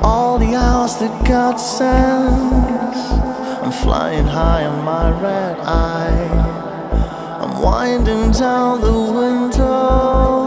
all the hours that God sends. I'm flying high on my red eye. I'm winding down the window.